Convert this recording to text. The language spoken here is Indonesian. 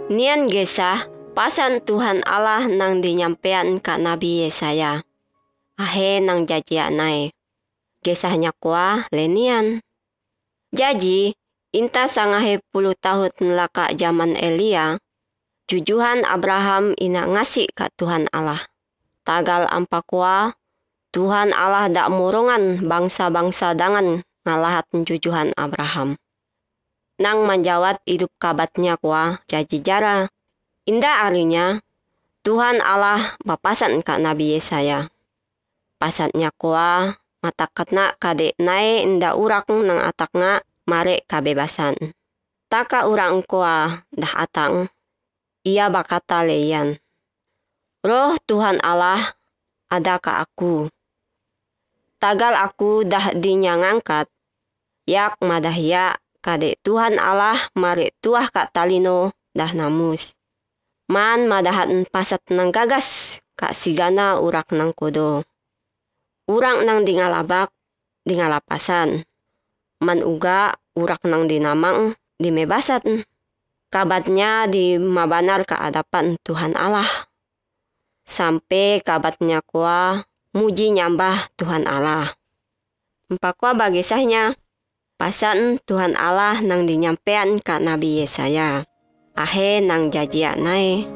Nian gesah pasan Tuhan Allah nang dinyampean ka Nabi Yesaya. Ahe nang jajia nae. Gesahnya kuah lenian. Jadi, inta sangahe 10 tahun nlaka zaman Elia, jujuhan Abraham ina ngasih ka Tuhan Allah. Tagal ampakwa, Tuhan Allah dak murongan bangsa-bangsa dangan ngalahat jujuhan Abraham. Nang menjawat hidup kabatnya kuah jaji jara. Indah arinya, Tuhan Allah bapasan ka Nabi Yesaya. Pasatnya kuah, matakatna kade nae indah urak nang atakna mare kabebasan. Taka urang kuah dah atang, ia bakata leyan. Roh Tuhan Allah ada ka aku. Tagal aku dah dinyangangkat, yak madahya kade Tuhan Allah mare tuah ka talino dah namus. Man madahan pasat nang gagas ka sigana urak nang kodo. Urang nang dingalabak, dingalapasan. Man uga urak nang dinamang, dimebasat. Kabatnya di mabanar ka adapan Tuhan Allah. Sampai kabatnya kuah muji nyambah Tuhan Allah. Empakwa bagisahnya, pasan Tuhan Allah nang dinyampean ka Nabi Yesaya. Ahe nang jajia nae.